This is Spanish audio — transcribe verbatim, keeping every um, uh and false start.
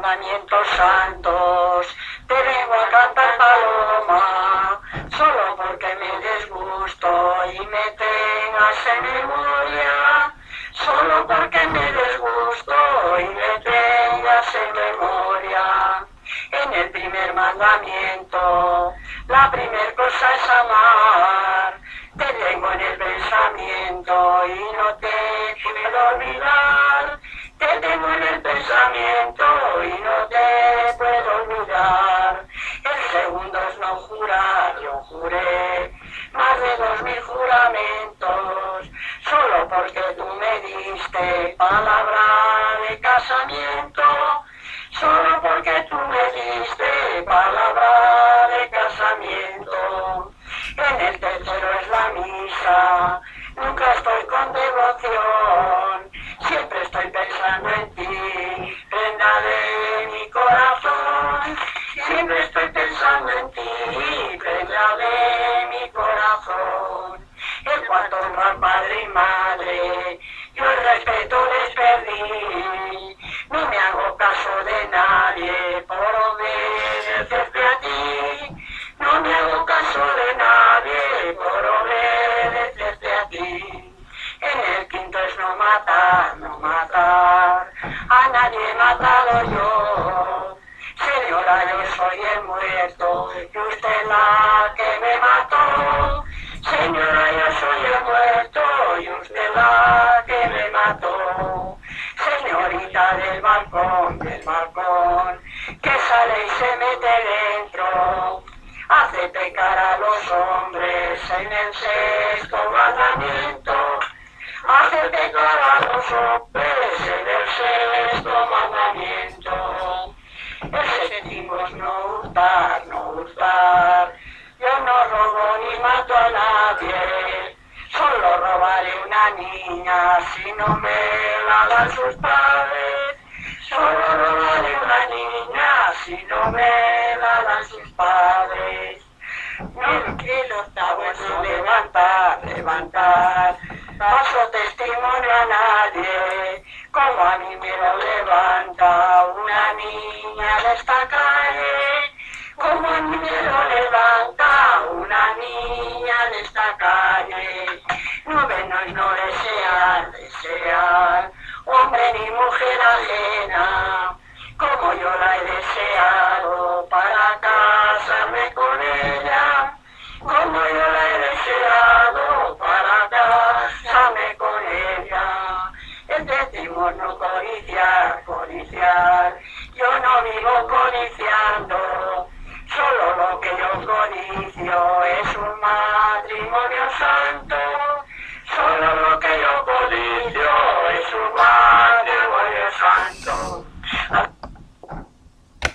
mandamientos santos te vengo a cantar, paloma, solo porque me des gusto y me tengas en memoria, solo porque me des gusto y me tengas en memoria. En el primer mandamiento, la primer cosa es amar, te tengo en el pensamiento y no te puedo olvidar, te tengo en el pensamiento y no te puedo olvidar. El segundo es no jurar, yo juré más de dos mil juramentos, solo porque tú me diste palabra de casamiento, solo porque tú me diste palabra de casamiento. En el tercero es la misa, nunca estoy con devoción, siempre estoy pensando en ti, prenda de mi corazón, siempre estoy pensando en ti, prenda de mi corazón. El cuarto honra al padre y madre, yo el respeto les perdí, no me hago caso de nadie por obedecerte a ti, no me hago caso de nadie por obedecerte a ti. En el quinto es no matar, no matar, a nadie he matado yo, señora, yo soy el muerto y usted la que me mató, señora, yo soy el muerto y usted la que me mató. Señorita del balcón, del balcón, que sale y se mete dentro, hace pecar a los hombres en el sexto mandamiento, hace pecar a los hombres en el sexto mandamiento. El séptimo es no hurtar, no hurtar, yo no robo ni mato a nadie, solo robaré una niña si no me la dan sus padres, solo robaré una niña si no me la dan sus padres. El, el octavo es no levantar, levantar, paso testimonio a nadie, como a mí me lo levanta una niña de esta calle, como a mí me lo levanta una niña de esta calle. Noveno es no desear, desear, hombre ni mujer ajena, como yo la he deseado para casarme con ella, como yo la he deseado para casarme con ella. El décimo es no codiciar, codiciar, yo no vivo codiciando, solo lo que yo codicio es un matrimonio santo,